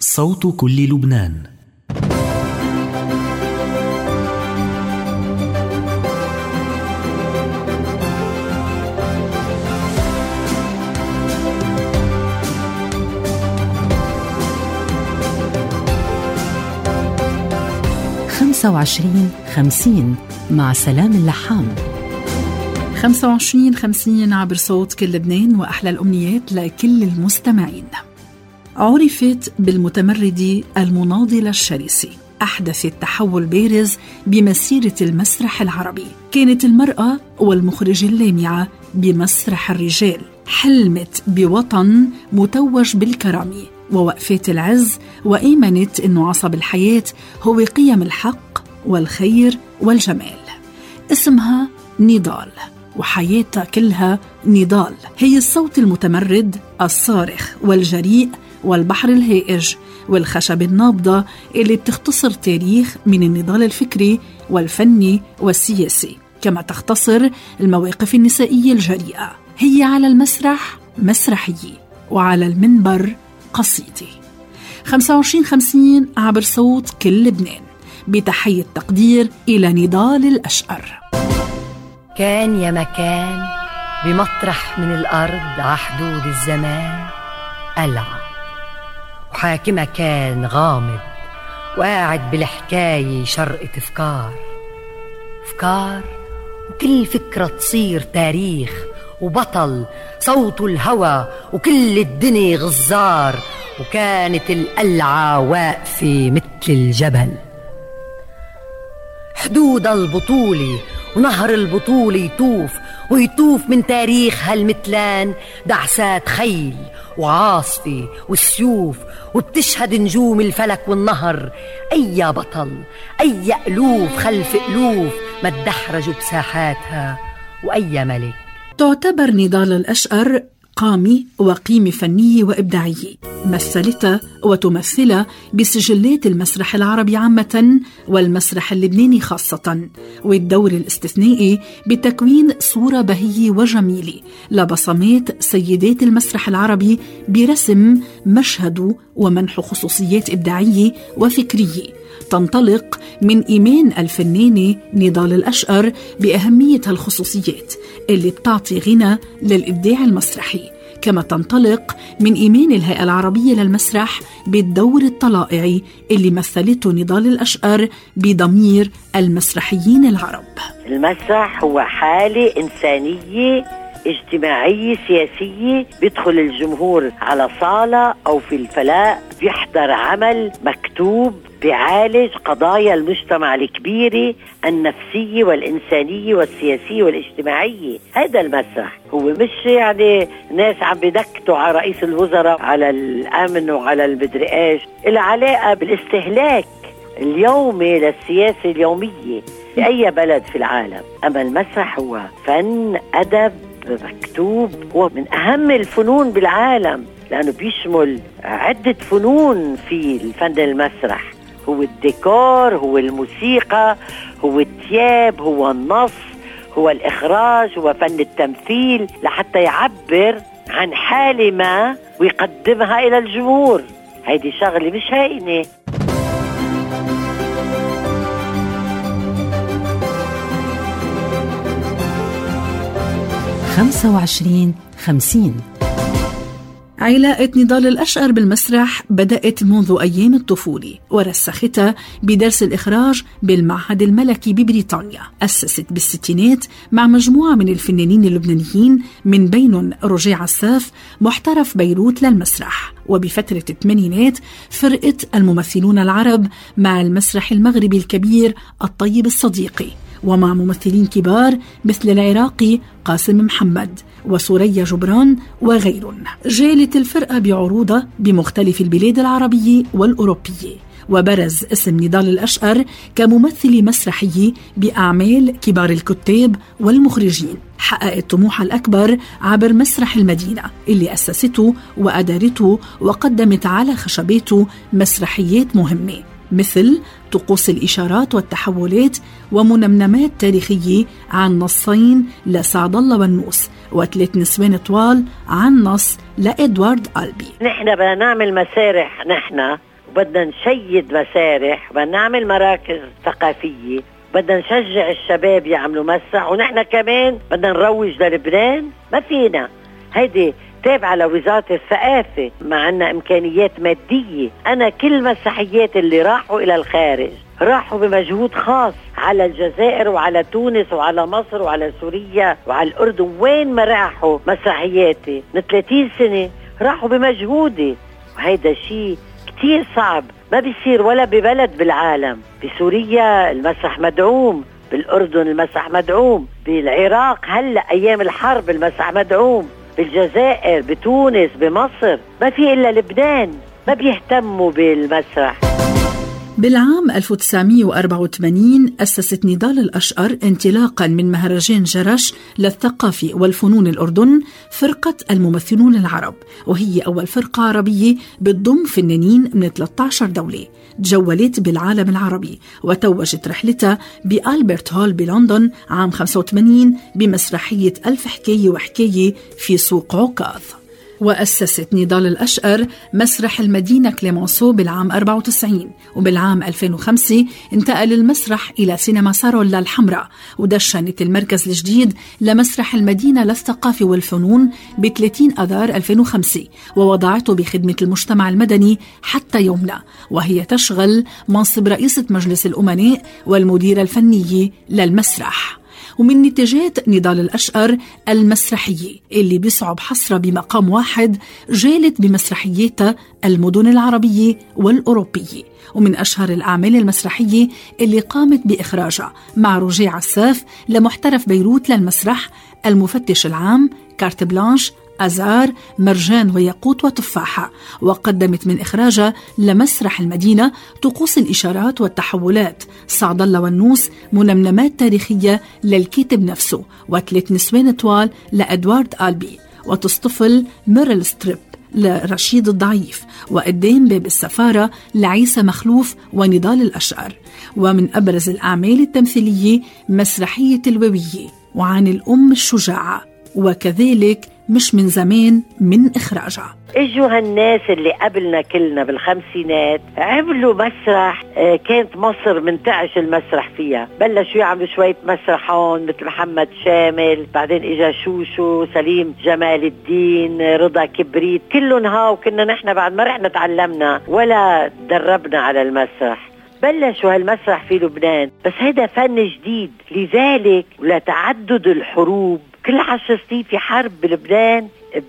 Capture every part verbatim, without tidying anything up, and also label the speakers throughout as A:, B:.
A: صوت كل لبنان.
B: خمسة وعشرين خمسين مع سلام اللحام.
C: خمسة وعشرين خمسين عبر صوت كل لبنان، وأحلى الأمنيات لكل المستمعين. عرفت بالمتمردة المناضلة الشرسة، أحدثت تحول بارز بمسيرة المسرح العربي. كانت المرأة والمخرجة اللامعة بمسرح الرجال، حلمت بوطن متوج بالكرامة ووقفات العز، وآمنت أنه عصب الحياة هو قيم الحق والخير والجمال. اسمها نضال، وحياتها كلها نضال. هي الصوت المتمرد الصارخ والجريء والبحر الهائج والخشب النابضة اللي بتختصر تاريخ من النضال الفكري والفني والسياسي، كما تختصر المواقف النسائية الجريئة. هي على المسرح مسرحية، وعلى المنبر قصيدة. خمسة وعشرين خمسين عبر صوت كل لبنان، بتحية تقدير إلى نضال الأشقر.
D: كان يا مكان بمطرح من الأرض عحدود الزمان قلعة، وحاكمها كان غامض وقاعد بالحكاية شرقة أفكار أفكار وكل فكرة تصير تاريخ وبطل صوت الهوى وكل الدنيا غزار. وكانت القلعة واقفة مثل الجبل، حدود البطولة ونهر البطولة يطوف ويطوف من تاريخ هالمتلان دعسات خيل وعاصفة والسيوف، وبتشهد نجوم الفلك والنهر أي بطل أي ألوف خلف ألوف ما تدحرجوا بساحاتها، وأي ملك.
C: تعتبر نضال الأشقر قامة وقيمة فنية وإبداعية، مثلتها وتمثلها بسجلات المسرح العربي عامة والمسرح اللبناني خاصة، والدور الاستثنائي بتكوين صورة بهية وجميلة لبصمات سيدات المسرح العربي برسم مشهده ومنح خصوصيات إبداعية وفكرية تنطلق من إيمان الفنانة نضال الأشقر بأهمية هالخصوصيات اللي بتعطي غنى للإبداع المسرحي، كما تنطلق من إيمان الهيئة العربية للمسرح بالدور الطلائعي اللي مثلته نضال الأشقر بضمير المسرحيين العرب.
E: المسرح هو حالة إنسانية اجتماعية سياسية، بيدخل الجمهور على صالة أو في الفلاء بيحضر عمل مكتوب بيعالج قضايا المجتمع الكبيرة النفسية والإنسانية والسياسية والاجتماعية. هذا المسرح هو مش يعني ناس عم بدكتوا على رئيس الوزراء على الأمن وعلى المدري ايش، إلها علاقة بالاستهلاك اليومي للسياسة اليومية بأي بلد في العالم. أما المسرح هو فن أدب مكتوب، هو من أهم الفنون بالعالم لأنه بيشمل عدة فنون في الفن المسرح. هو الديكور، هو الموسيقى، هو التياب، هو النص، هو الإخراج، هو فن التمثيل، لحتى يعبر عن حالة ما ويقدمها إلى الجمهور. هيدي شغلة مش هينة.
B: خمسة وعشرين خمسين.
C: علاقة نضال الأشقر بالمسرح بدأت منذ أيام الطفولة، ورسختها بدرس الإخراج بالمعهد الملكي ببريطانيا. أسست بالستينات مع مجموعة من الفنانين اللبنانيين من بينهم رجاء عساف محترف بيروت للمسرح، وبفترة الثمانينات فرقة الممثلون العرب مع المسرح المغربي الكبير الطيب الصديقي، ومع ممثلين كبار مثل العراقي قاسم محمد وسوريا جبران وغيرهم. جالت الفرقة بعروضها بمختلف البلاد العربية والأوروبية، وبرز اسم نضال الأشقر كممثلة مسرحية بأعمال كبار الكتاب والمخرجين. حققت طموحها الأكبر عبر مسرح المدينة اللي أسسته وأدارته، وقدمت على خشباته مسرحيات مهمة مثل طقوس الإشارات والتحولات ومنمنمات تاريخية عن نصين لسعد الله والنوس، وثلاث نسوان طوال عن نص لإدوارد ألبي.
E: نحن بدنا نعمل مسارح، نحن وبدنا نشيد مسارح وبدنا نعمل مراكز ثقافية، بدنا نشجع الشباب يعملوا مسرح، ونحن كمان بدنا نروج للبنان. ما فينا، هيدي تابعة لوزارة الثقافة، ما عنا إمكانيات مادية. أنا كل مسرحيات اللي راحوا إلى الخارج راحوا بمجهود خاص على الجزائر وعلى تونس وعلى مصر وعلى سوريا وعلى الأردن. وين ما راحوا مسرحياتي من ثلاثين سنة راحوا بمجهودي، وهيدا شيء كتير صعب ما بيصير ولا ببلد بالعالم. بسوريا المسرح مدعوم، بالأردن المسرح مدعوم، بالعراق هلأ أيام الحرب المسرح مدعوم، بالجزائر، بتونس، بمصر. ما في إلا لبنان ما بيهتموا بالمسرح.
C: بالعام ألف وتسعمئة وأربعة وثمانين أسست نضال الأشقر انطلاقا من مهرجان جرش للثقافة والفنون الأردن فرقة الممثلون العرب، وهي أول فرقة عربية بتضم فنانين من ثلاثة عشر دولة. تجولت بالعالم العربي وتوجت رحلتها بألبرت هول بلندن عام خمسة وثمانين بمسرحية ألف حكاية وحكاية في سوق عكاظ. وأسست نضال الأشقر مسرح المدينة كليمونسو بالعام أربعة وتسعين، وبالعام ألفين وخمسة انتقل المسرح إلى سينما سارولا الحمراء، ودشنت المركز الجديد لمسرح المدينة للثقافة والفنون ب ثلاثين أذار ألفين وخمسة، ووضعته بخدمة المجتمع المدني حتى يومنا، وهي تشغل منصب رئيسة مجلس الأمناء والمديرة الفنية للمسرح. ومن نتاجات نضال الأشقر المسرحية اللي بيصعب حصرها بمقام واحد، جالت بمسرحياتها المدن العربية والأوروبية. ومن أشهر الأعمال المسرحية اللي قامت بإخراجها مع رجاء عساف لمحترف بيروت للمسرح المفتش العام، كارت بلانش، أزار، مرجان وياقوت وتفاحة. وقدمت من إخراجها لمسرح المدينة طقوس الإشارات والتحولات، سعد الله والنوس، منمنمات تاريخية للكاتب نفسه، وثلاث نسوان طوال لأدوارد آلبي، وتصطفل ميريل ستريب لرشيد الضعيف، وقدام باب السفارة لعيسى مخلوف ونضال الأشقر. ومن أبرز الأعمال التمثيلية مسرحية الووية وعن الأم الشجاعة، وكذلك مش من زمان من إخراجها.
E: اجوا هالناس اللي قبلنا كلنا بالخمسينات عملوا مسرح، كانت مصر منتعش المسرح فيها، بلشوا يعملوا شوية مسرح هون مثل محمد شامل، بعدين اجا شوشو، سليم جمال الدين، رضا كبريت، كلهم هاو كنا نحن بعد ما رحنا تعلمنا ولا دربنا على المسرح. بلشوا هالمسرح في لبنان، بس هيدا فن جديد، لذلك لتعدد الحروب كل عشر سنين في حرب بلبنان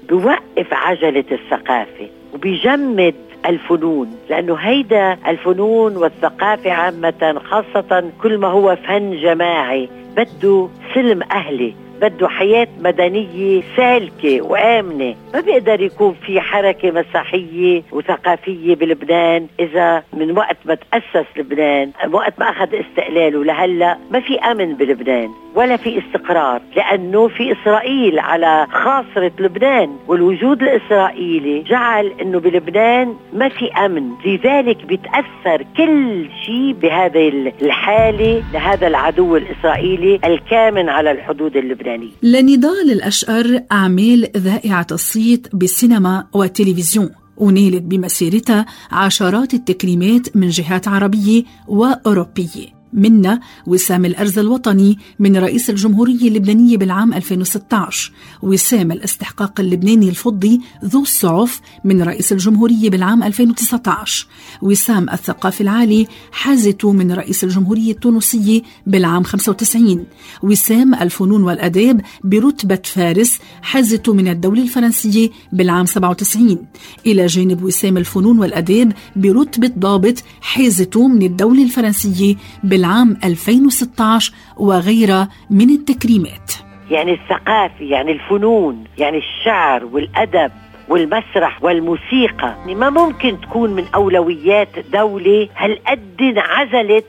E: بوقف عجلة الثقافة وبيجمد الفنون، لأنه هيدا الفنون والثقافة عامة خاصة كل ما هو فن جماعي بده سلم أهلي، بده حياة مدنية سالكة وآمنة. ما بيقدر يكون في حركة مسرحية وثقافية بلبنان إذا من وقت ما تأسس لبنان، وقت ما أخذ استقلاله لهلأ ما في أمن بلبنان ولا في استقرار، لأنه في إسرائيل على خاصرة لبنان، والوجود الإسرائيلي جعل أنه بلبنان ما في أمن، لذلك بيتأثر كل شيء بهذه الحالة لهذا العدو الإسرائيلي الكامن على الحدود اللبنانية.
C: لنضال الأشقر أعمال ذائعة الصيت بالسينما والتلفزيون، ونالت بمسيرتها عشرات التكريمات من جهات عربية وأوروبية، منا وسام الأرز الوطني من رئيس الجمهورية اللبنانية بالعام ألفين وستة عشر، وسام الاستحقاق اللبناني الفضي ذو الصعف من رئيس الجمهورية بالعام ألفين وتسعة عشر، وسام الثقافي العالي حازته من رئيس الجمهورية التونسية بالعام خمسة وتسعين، وسام الفنون والأداب برتبة فارس حازته من الدولة الفرنسية بالعام سبعة وتسعين، إلى جانب وسام الفنون والأداب برتبة ضابط حازته من الدولة الفرنسية بالعام ألفين وستة عشر، وغيرها من التكريمات.
E: يعني الثقافة، يعني الفنون، يعني الشعر والأدب والمسرح والموسيقى ما ممكن تكون من أولويات دولة هالقد انعزلت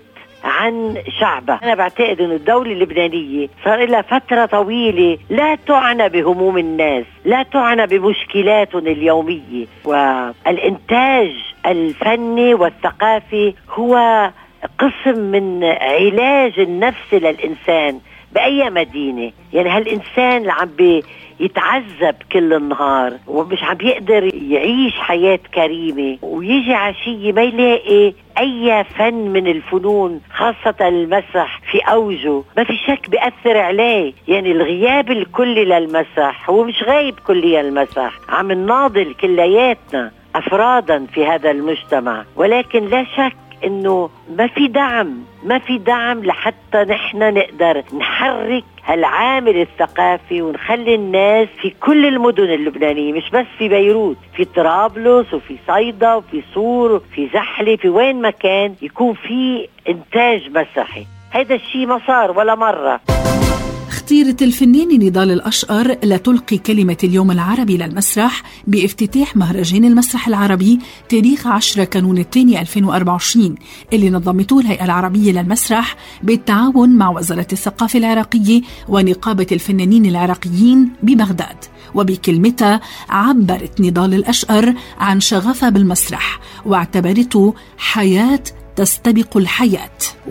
E: عن شعبها. أنا بعتقد أن الدولة اللبنانية صار لها فترة طويلة لا تعنى بهموم الناس، لا تعنى بمشكلاتهم اليومية، والإنتاج الفني والثقافي هو قسم من علاج النفس للإنسان بأي مدينة. يعني هالإنسان اللي عم يتعذب كل النهار ومش عم يقدر يعيش حياة كريمة، ويجي عشية ما يلاقي أي فن من الفنون خاصة المسرح في أوجه، ما في شك بيأثر عليه. يعني الغياب الكلي للمسرح، هو مش غايب كليا المسرح، عم نناضل كلياتنا أفرادا في هذا المجتمع، ولكن لا شك إنه ما في دعم، ما في دعم لحتى نحن نقدر نحرك هالعامل الثقافي ونخلي الناس في كل المدن اللبنانية، مش بس في بيروت، في طرابلس وفي صيدا وفي صور وفي زحلة، في وين ما كان يكون في إنتاج مسرحي. هذا الشيء ما صار ولا مرة.
C: اختيرت الفنانة نضال الأشقر لتلقي كلمة اليوم العربي للمسرح بافتتاح مهرجان المسرح العربي تاريخ عشرة كانون الثاني ألفين وأربعة وعشرين اللي نظمته الهيئة العربية للمسرح بالتعاون مع وزارة الثقافة العراقية ونقابة الفنانين العراقيين ببغداد. وبكلمتها عبرت نضال الأشقر عن شغفها بالمسرح واعتبرته حياة تستبق الحياة.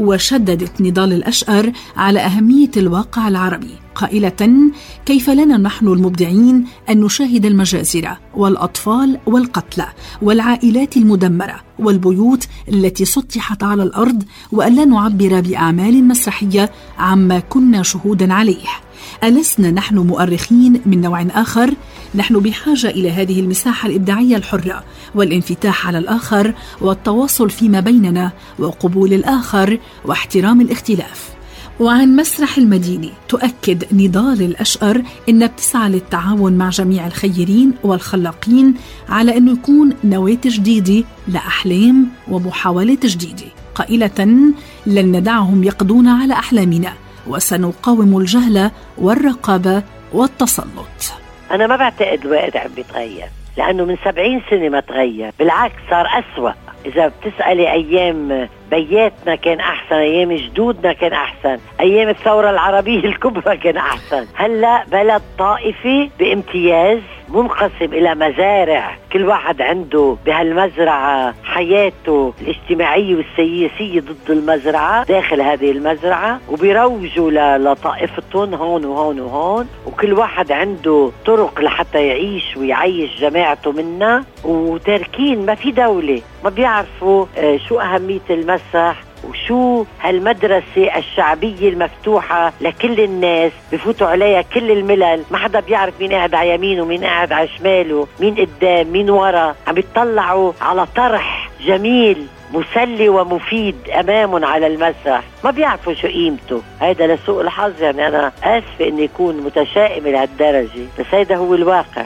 C: وشددت نضال الأشقر على أهمية الواقع العربي قائلة: كيف لنا نحن المبدعين أن نشاهد المجازر والأطفال والقتلى والعائلات المدمرة والبيوت التي سطحت على الأرض وأن لا نعبر بأعمال مسرحية عما كنا شهودا عليه؟ ألسنا نحن مؤرخين من نوع آخر؟ نحن بحاجة إلى هذه المساحة الإبداعية الحرة والانفتاح على الآخر والتواصل فيما بيننا وقبول الآخر واحترام الاختلاف. وعن مسرح المدينة تؤكد نضال الأشقر إنها بتسعى للتعاون مع جميع الخيرين والخلاقين على أنه يكون نواة جديدة لأحلام ومحاولات جديدة، قائلة: لن ندعهم يقضون على أحلامنا وسنقاوم الجهل والرقابة والتسلط.
E: أنا ما بعتقد الوقت عم بيتغير، لأنه من سبعين سنة ما تغير، بالعكس صار أسوأ. إذا بتسألي أيام بياتنا كان أحسن، أيام جدودنا كان أحسن، أيام الثورة العربية الكبرى كان أحسن. هلأ بلد طائفي بامتياز منقسم إلى مزارع، كل واحد عنده بهالمزرعة حياته الاجتماعية والسياسية ضد المزرعة داخل هذه المزرعة، وبيروجوا لطائفتهم هون وهون وهون، وكل واحد عنده طرق لحتى يعيش ويعيش جماعته منها، وتاركين ما في دولة، ما بيعرفوا شو أهمية المسرح وشو هالمدرسة الشعبية المفتوحة لكل الناس، بفوتوا عليها كل الملل، ما حدا بيعرف مين قاعد على يمينه ومين قاعد على شماله، مين قدام مين ورا، عم بيطلعوا على طرح جميل مسلي ومفيد أمامهم على المسرح، ما بيعرفوا شو قيمته. هيدا لسوء الحظ، يعني أنا آسفة إني يكون متشائم لهالدرجة، بس هيدا هو الواقع.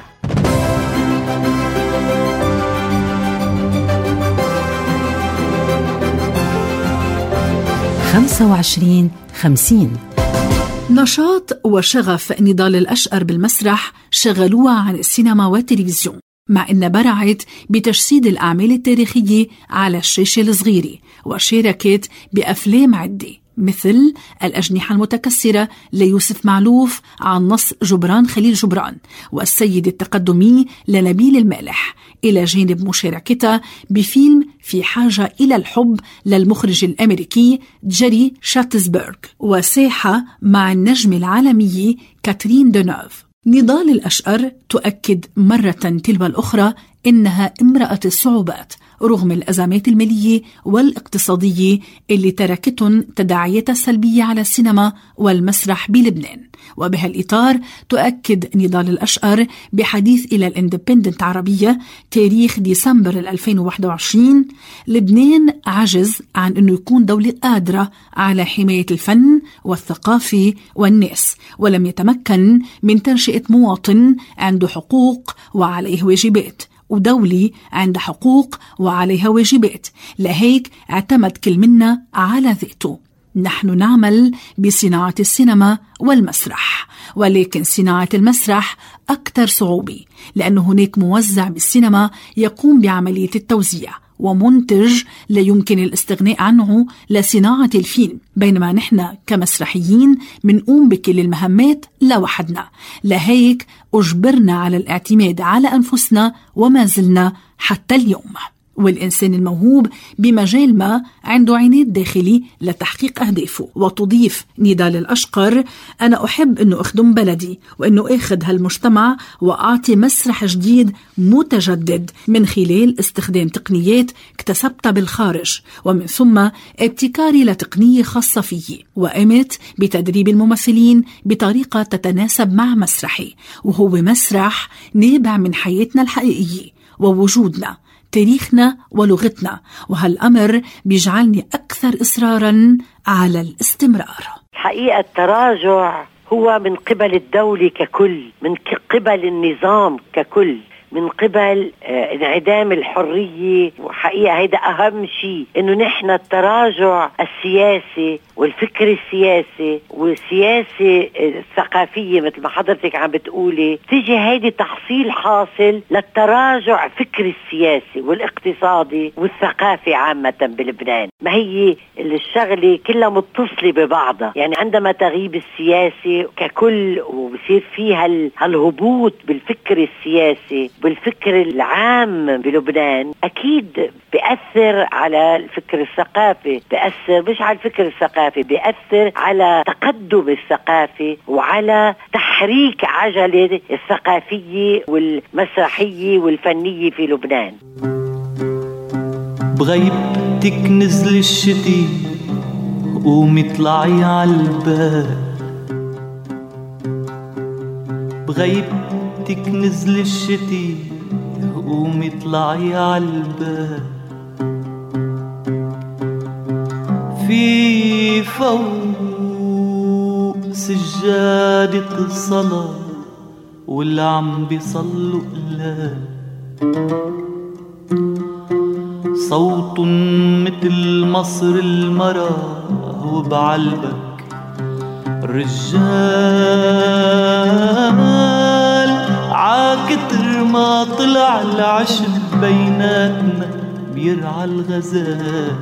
B: خمسة وعشرين خمسين.
C: نشاط وشغف نضال الأشقر بالمسرح شغلوها عن السينما والتلفزيون، مع أن برعت بتجسيد الأعمال التاريخية على الشاشة الصغيرة، وشاركت بأفلام عدة مثل الأجنحة المتكسرة ليوسف معلوف عن نص جبران خليل جبران، والسيد التقدمي لنبيل المالح، إلى جانب مشاركتها بفيلم في حاجة إلى الحب للمخرج الأمريكي جيري شاتزبرغ، وساحة مع النجمة العالمية كاترين دونوف. نضال الأشقر تؤكد مرة تلو الأخرى إنها امرأة الصعوبات رغم الأزمات المالية والاقتصادية اللي تركتهم تداعياتها السلبية على السينما والمسرح بلبنان. وبهالإطار تؤكد نضال الأشقر بحديث إلى الاندبندنت عربية تاريخ ديسمبر ألفين وواحد وعشرين: لبنان عجز عن أنه يكون دولة قادرة على حماية الفن والثقافة والناس، ولم يتمكن من تنشئة مواطن عنده حقوق وعليه واجبات، ودولة عندها حقوق وعليها واجبات، لهيك اعتمد كل منا على ذاته. نحن نعمل بصناعة السينما والمسرح، ولكن صناعة المسرح أكثر صعوبة، لأن هناك موزع بالسينما يقوم بعملية التوزيع، ومنتج لا يمكن الاستغناء عنه لصناعة الفيلم، بينما نحن كمسرحيين منقوم بكل المهمات لوحدنا. لهيك أجبرنا على الاعتماد على أنفسنا وما زلنا حتى اليوم. والإنسان الموهوب بمجال ما عنده عناد داخلي لتحقيق أهدافه. وتضيف نضال الأشقر: أنا أحب أنه أخدم بلدي وأنه أخذ هالمجتمع وأعطي مسرح جديد متجدد من خلال استخدام تقنيات اكتسبتها بالخارج، ومن ثم ابتكاري لتقنية خاصة فيه. وقمت بتدريب الممثلين بطريقة تتناسب مع مسرحي، وهو مسرح نابع من حياتنا الحقيقية ووجودنا، تاريخنا ولغتنا، وهالأمر بيجعلني أكثر إصراراً على الاستمرار.
E: حقيقة التراجع هو من قبل الدولة ككل، من قبل النظام ككل، من قبل انعدام الحرية. وحقيقة هيدا أهم شيء، إنه نحن التراجع السياسي والفكر السياسي والسياسة الثقافية مثل ما حضرتك عم بتقولي، تيجي هيدي تحصيل حاصل للتراجع فكر السياسي والاقتصادي والثقافي عامة بلبنان. ما هي الشغلة كلها متصلة ببعضها، يعني عندما تغيب السياسي ككل وبصير فيها هالهبوط بالفكر السياسي بالفكر العام بلبنان، أكيد بيأثر على الفكر الثقافي، بيأثر مش على الفكر الثقافي، بيأثر على تقدم الثقافي وعلى تحريك عجلة الثقافية والمسرحية والفنية في لبنان.
A: بغيبتك نزل الشتي قومي طلعي عالباب، بغيبتك نزل الشتي قومي طلعي عالباب، في فوق سجادة الصلاة واللي عم بيصلوا قلاب، صوت مثل مصر المرا وبعلبك رجال عاكتر ما طلع العشب بيناتنا بيرعى الغزال.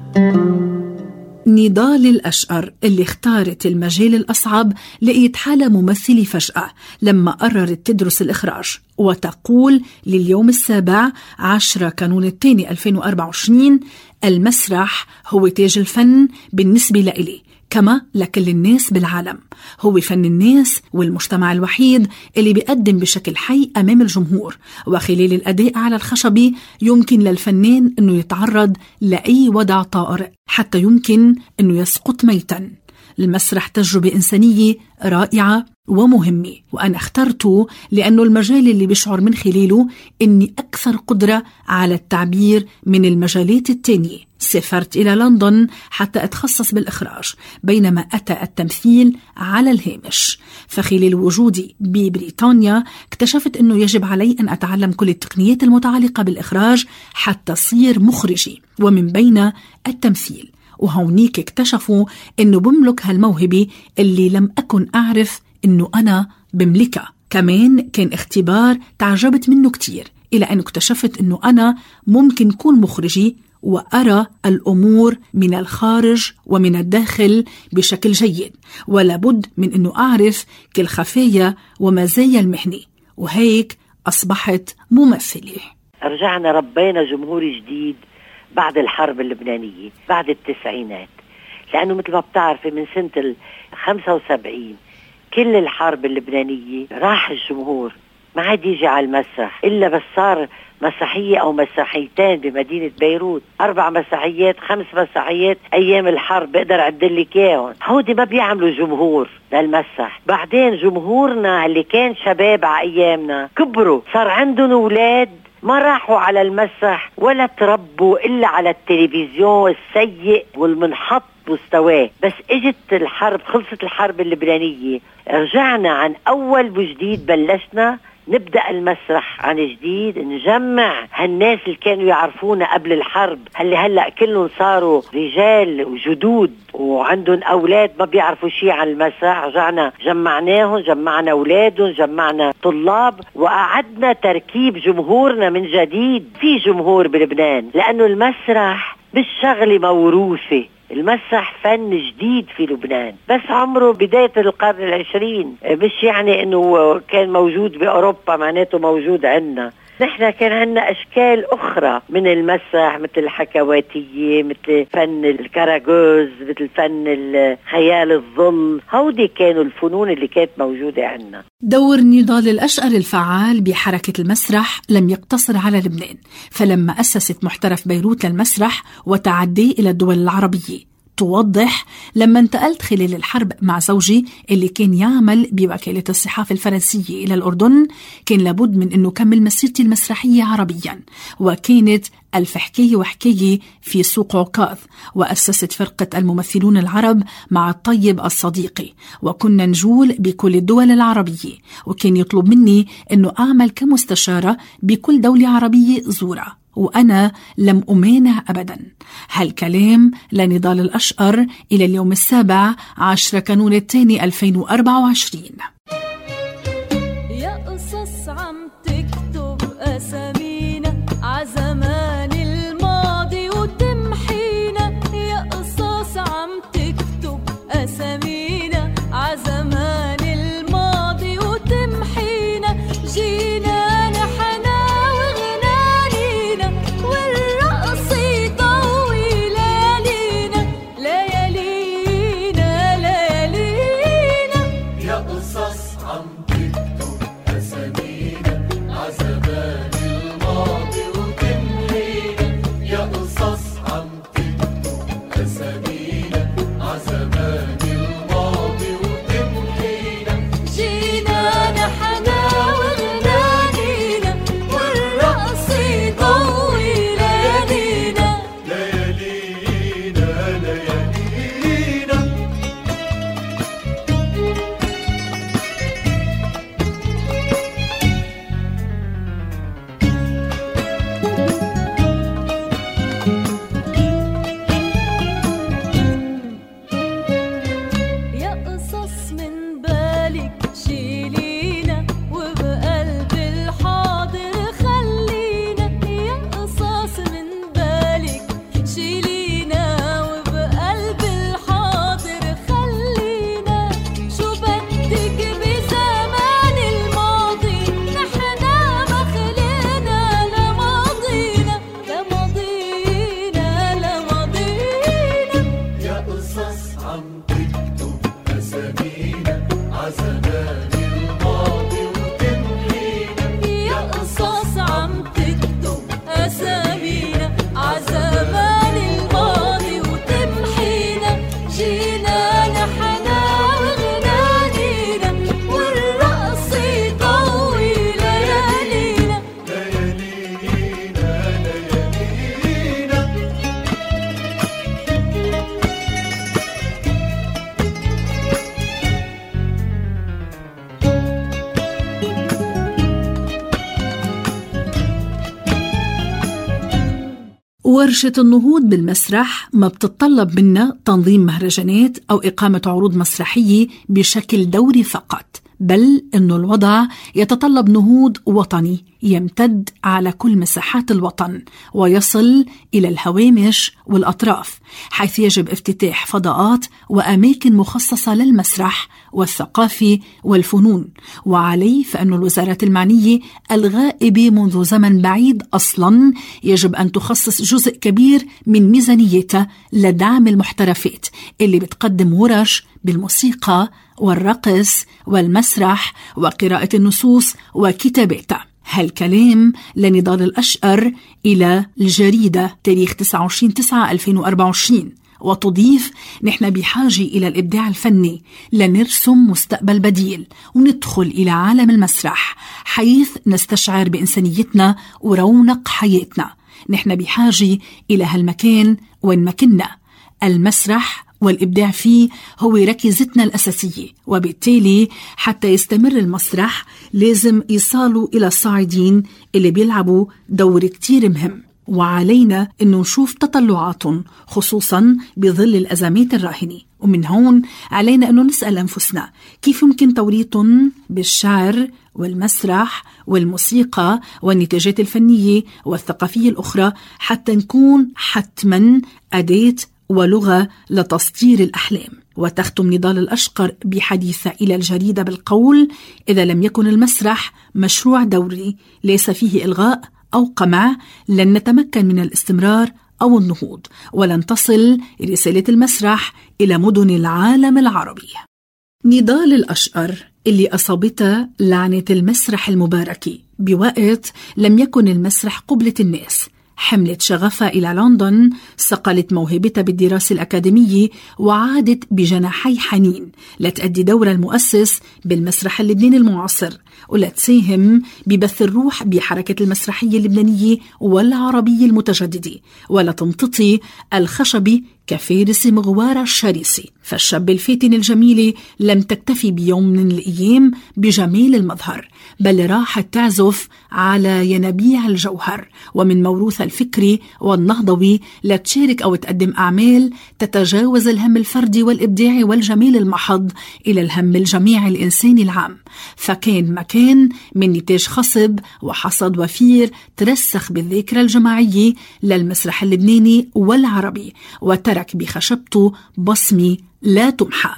C: نضال الأشقر اللي اختارت المجال الأصعب لقيت حالة ممثلة فجأة لما قررت تدرس الإخراج، وتقول لليوم السابع عشرة كانون الثاني ألفين وأربعة وعشرين: المسرح هو تاج الفن بالنسبة لإلي كما لكل الناس بالعالم، هو فن الناس والمجتمع الوحيد اللي بيقدم بشكل حي أمام الجمهور، وخلال الأداء على الخشبي يمكن للفنان أنه يتعرض لأي وضع طارئ حتى يمكن أنه يسقط ميتا. المسرح تجربة إنسانية رائعة ومهمة، وأنا اخترته لأنه المجال اللي بشعر من خلاله أني أكثر قدرة على التعبير من المجالات التانية. سافرت إلى لندن حتى أتخصص بالإخراج، بينما أتى التمثيل على الهامش. فخلال وجودي ببريطانيا اكتشفت أنه يجب علي أن أتعلم كل التقنيات المتعلقة بالإخراج حتى أصير مخرجي، ومن بين التمثيل. وهونيك اكتشفوا أنه بملك هالموهبة اللي لم أكن أعرف أنه أنا بملكها. كمان كان اختبار تعجبت منه كتير، إلى أن اكتشفت أنه أنا ممكن كون مخرجي وأرى الأمور من الخارج ومن الداخل بشكل جيد، ولا بد من أنه أعرف كل خفايا ومزايا المهنة، وهيك أصبحت ممثلة.
E: رجعنا ربينا جمهور جديد بعد الحرب اللبنانية، بعد التسعينات، لأنه مثل ما بتعرفي من سنة الخمسة وسبعين كل الحرب اللبنانية راح الجمهور ما عاد يجي على المسرح إلا بس صار مسرحية أو مسرحيتين بمدينة بيروت، أربع مسرحيات خمس مسرحيات أيام الحرب بقدر أعدلك إياهم. هودي ما بيعملوا جمهور للمسرح. بعدين جمهورنا اللي كان شباب على أيامنا كبروا، صار عندهم أولاد ما راحوا على المسرح ولا تربوا إلا على التلفزيون السيء والمنحط مستواه. بس اجت الحرب، خلصت الحرب اللبنانية، رجعنا عن أول وجديد، بلشنا نبدأ المسرح عن جديد، نجمع هالناس اللي كانوا يعرفونا قبل الحرب، هاللي هلأ كلهم صاروا رجال وجدود وعندهم أولاد ما بيعرفوا شيء عن المسرح. رجعنا جمعناهم، جمعنا أولادهم، جمعنا طلاب، وأعدنا تركيب جمهورنا من جديد. في جمهور بلبنان لأنه المسرح مش شغلة موروثة، المسرح فن جديد في لبنان، بس عمره بداية القرن العشرين، مش يعني انه كان موجود بأوروبا معناته موجود عندنا. نحن كان عندنا أشكال أخرى من المسرح، مثل الحكواتية، مثل فن الكاراغوز، مثل فن خيال الظل. هودي كانوا الفنون اللي كانت موجودة عندنا.
C: دور نضال الأشقر الفعال بحركة المسرح لم يقتصر على لبنان، فلما أسست محترف بيروت للمسرح وتعدي إلى الدول العربية. توضح: لما انتقلت خلال الحرب مع زوجي اللي كان يعمل بوكالة الصحافة الفرنسية إلى الأردن، كان لابد من أنه كمل مسيرتي المسرحية عربيا، وكانت ألف حكاية وحكاية في سوق عكاظ، وأسست فرقة الممثلون العرب مع الطيب الصديقي، وكنا نجول بكل الدول العربية، وكان يطلب مني أنه أعمل كمستشارة بكل دولة عربية زورة، وأنا لم أمانع أبدا. هالكلام لنضال الأشقر إلى اليوم السابع عشر كانون الثاني ألفين وأربعة وعشرين.
F: يا قصص عم تكتب أسامينا عزمان الماضي وتمحينا، يا قصص عم تكتب أسامينا عزمان الماضي وتمحينا، جينا
C: ورشة النهوض بالمسرح ما بتتطلب منا تنظيم مهرجانات أو إقامة عروض مسرحية بشكل دوري فقط، بل أنه الوضع يتطلب نهوض وطني يمتد على كل مساحات الوطن ويصل إلى الهوامش والأطراف، حيث يجب افتتاح فضاءات وأماكن مخصصة للمسرح والثقافة والفنون. وعليه فإن الوزارات المعنية الغائبة منذ زمن بعيد أصلا يجب أن تخصص جزء كبير من ميزانيتها لدعم المحترفات اللي بتقدم ورش بالموسيقى والرقص والمسرح وقراءة النصوص وكتاباتها. هالكلام لنضال الأشقر إلى الجريدة تاريخ تسعة وعشرين تسعة ألفين وأربعة وعشرين، وتضيف: نحن بحاجة إلى الإبداع الفني لنرسم مستقبل بديل وندخل إلى عالم المسرح حيث نستشعر بإنسانيتنا ورونق حياتنا. نحن بحاجة إلى هالمكان وين ما كنا. المسرح والإبداع فيه هو ركيزتنا الأساسية، وبالتالي حتى يستمر المسرح لازم يصالوا إلى الصاعدين اللي بيلعبوا دور كتير مهم، وعلينا أنه نشوف تطلعاتهم خصوصا بظل الأزمات الراهنة. ومن هون علينا أنه نسأل أنفسنا كيف يمكن توريطهم بالشعر والمسرح والموسيقى والنتاجات الفنية والثقافية الأخرى حتى نكون حتما أداة ولغة لتصدير الأحلام. وتختم نضال الأشقر بحديثة إلى الجريدة بالقول: إذا لم يكن المسرح مشروع دوري ليس فيه إلغاء أو قمع لن نتمكن من الاستمرار أو النهوض، ولن تصل رسالة المسرح إلى مدن العالم العربي. نضال الأشقر اللي أصابتها لعنة المسرح المباركي بوقت لم يكن المسرح قبلة الناس، حملت شغفها إلى لندن، صقلت موهبتها بالدراسة الأكاديمية، وعادت بجناحي حنين لتأدي دور المؤسس بالمسرح اللبناني المعاصر، ولتساهم ببث الروح بحركة المسرحية اللبنانية والعربية المتجددة، ولا تمتطي الخشب كفارس مغوار الشرس. فالشاب الفاتن الجميلة لم تكتفي بيوم من الأيام بجمال المظهر، بل راحت تعزف على ينابيع الجوهر ومن موروث الفكري والنهضوي لتشارك أو تقدم أعمال تتجاوز الهم الفردي والإبداعي والجمال المحض إلى الهم الجميعي الإنساني العام. فكان مكان من نتاج خصب وحصد وفير ترسخ بالذاكرة الجماعية للمسرح اللبناني والعربي، وترك بخشبته بصمة لا تمحى.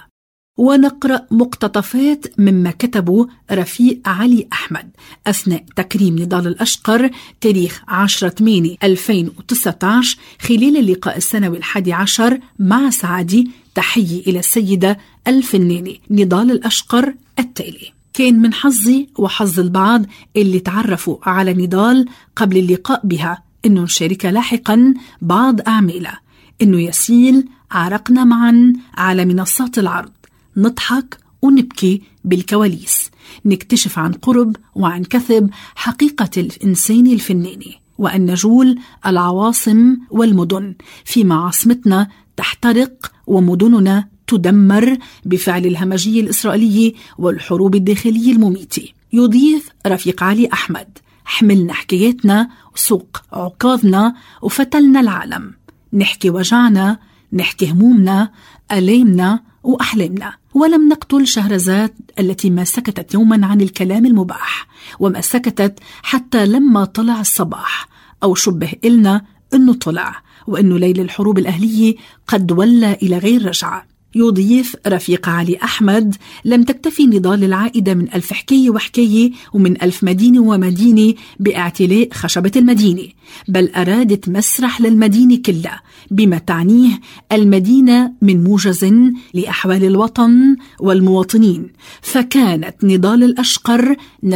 C: ونقرأ مقتطفات مما كتبه رفيق علي أحمد أثناء تكريم نضال الأشقر تاريخ عشرة ثمانية ألفين وتسعة عشر خلال اللقاء السنوي الحادي عشر مع سعادي. تحية إلى السيدة الفنانة نضال الأشقر التالي: كان من حظي وحظ البعض اللي تعرفوا على نضال قبل اللقاء بها إنه نشارك لاحقا بعض أعمالها، إنه يسيل عرقنا معا على منصات العرض، نضحك ونبكي بالكواليس، نكتشف عن قرب وعن كثب حقيقة الإنسان الفناني، وأن نجول العواصم والمدن فيما عاصمتنا تحترق ومدننا تدمر بفعل الهمجية الإسرائيلية والحروب الداخلية المميتة. يضيف رفيق علي أحمد: حملنا حكاياتنا وسوق عكاظنا وفتلنا العالم، نحكي وجعنا، نحكي همومنا، ألامنا وأحلامنا، ولم نقتل شهرزاد التي ما سكتت يوما عن الكلام المباح، وما سكتت حتى لما طلع الصباح، أو شبه إلنا أنه طلع، وأنه ليل الحروب الأهلية قد ولى إلى غير رجعة. يضيف رفيق علي أحمد: لم تكتفي نضال العائدة من ألف حكاية وحكاية ومن ألف مدينة ومدينة باعتلاء خشبة المدينة، بل أرادت مسرح للمدينة كلها بما تعنيه المدينة من موجز لأحوال الوطن والمواطنين. فكانت نضال الأشقر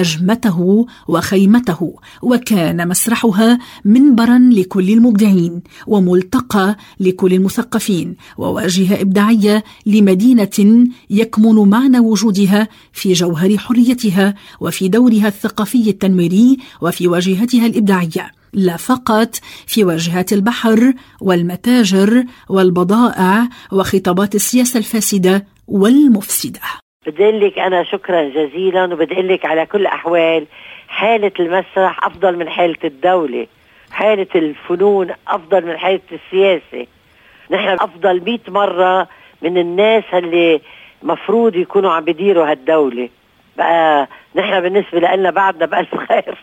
C: نجمته وخيمته، وكان مسرحها منبرا لكل المبدعين وملتقى لكل المثقفين وواجهة إبداعية لمدينة يكمن معنى وجودها في جوهر حريتها وفي دورها الثقافي التنويري وفي واجهتها الإبداعية، لا فقط في واجهات البحر والمتاجر والبضائع وخطابات السياسة الفاسدة والمفسدة.
E: بدي لك أنا شكرا جزيلا، وبدي لك على كل أحوال حالة المسرح أفضل من حالة الدولة، حالة الفنون أفضل من حالة السياسة. نحن أفضل مئة مرة من الناس اللي مفروض يكونوا عم بديروا هالدولة. بقى نحن بالنسبة لنا بعدنا بألف خير.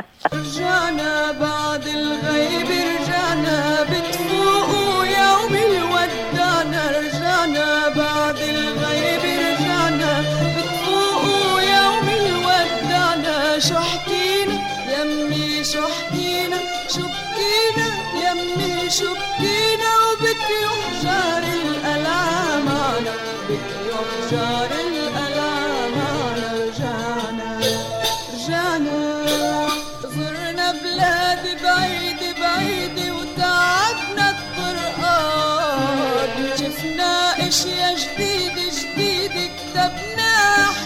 F: رجعنا بعد الغيب، رجعنا بتفوقوا يوم الودعنا، رجعنا بعد الغيب، رجعنا بتفوقوا يوم الودعنا. شو حكينا يمي شو حكينا، شو بكينا يمي شو بكينا، وبك يحجر القلعة معنا، بك يحجر القلعة معنا. رجعنا رجعنا زرنا بلاد بعيد بعيد وتعبنا الطرقات، شفنا اشياء جديد جديد كتبنا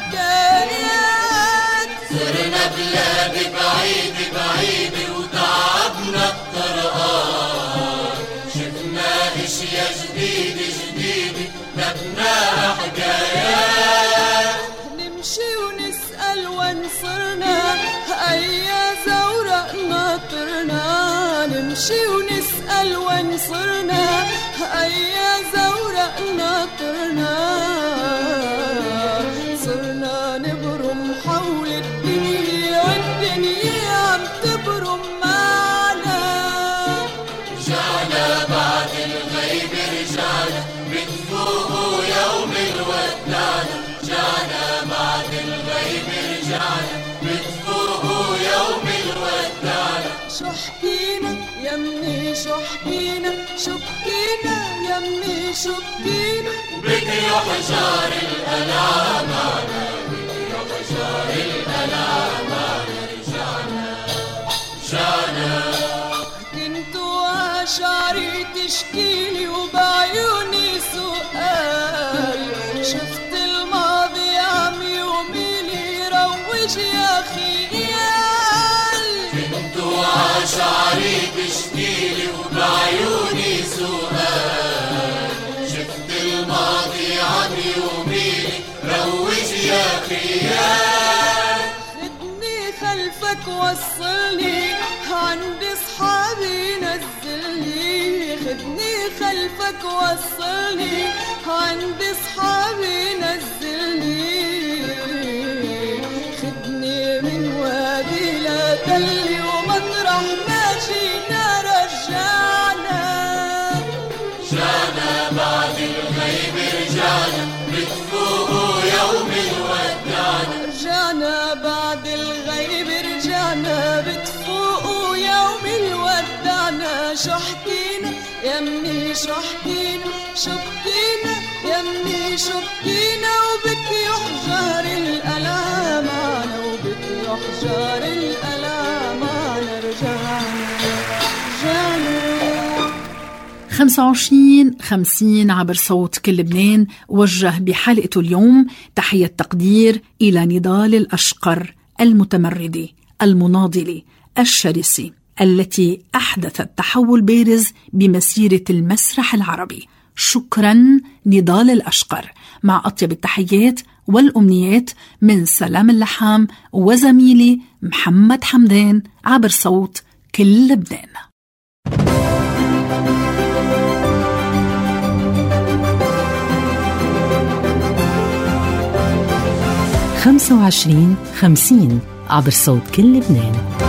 F: حكايات.
G: زرنا بلاد بعيد بعيد وتعبنا الطرقات، شفنا اشياء جديد جديد كتبنا حكايات.
F: نمشي ونسأل وين صرنا، أي زورق ناطرنا، نمشي ونسأل وين صرنا، أي زورق ناطرنا. صرنا نبرم حول الدنيا والدنيا عم تبرم معنا.
G: رجعنا بعد الغيب، رجعنا بتفوقوا يوم ودعنا رجعنا بعد الغيب رجعنا بتفوقوا يوم الودعنا
F: شو حكينا يمي شو حكينا شو بكينا يمي شو بكينا
G: بكيوا حجار القلعة معنا بكيوا حجار القلعة معنا رجعنا رجعنا
F: كنتوا عشاري تشكيلي وبعيوني سؤال شفت الماضي عم يوميلي روج يا خيال
G: كنتوا عشاري تشكيلي وبعيوني سؤال شفت الماضي عم يوميلي روج يا خيال
F: خدني خلفك وصلني عند صحابي نزلني خدني خلفك وصلني عند صحابي نزلني خدني من وادي لتلي ومطرح ما جينا رجعنا
G: رجعنا بعد الغيب رجعنا بتفوقوا يوم الودعنا
F: رجعنا بعد الغيب رجعنا بتفوقوا يوم الودعنا شو حكينا يمي شو حكينا شو بكينا يمي شو بكينا وبكيوا حجار القلعة معنا وبكيوا حجار القلعة معنا رجعنا رجعنا
C: خمسة وعشرين خمسين عبر صوت كل لبنان وجه بحلقته اليوم تحية تقدير إلى نضال الأشقر المتمردة المناضلة الشرسة التي أحدثت تحول بارز بمسيرة المسرح العربي. شكرا نضال الأشقر، مع أطيب التحيات والأمنيات من سلام اللحام وزميلي محمد حمدان عبر صوت كل لبنان.
B: خمسة وعشرين خمسين عبر صوت كل لبنان.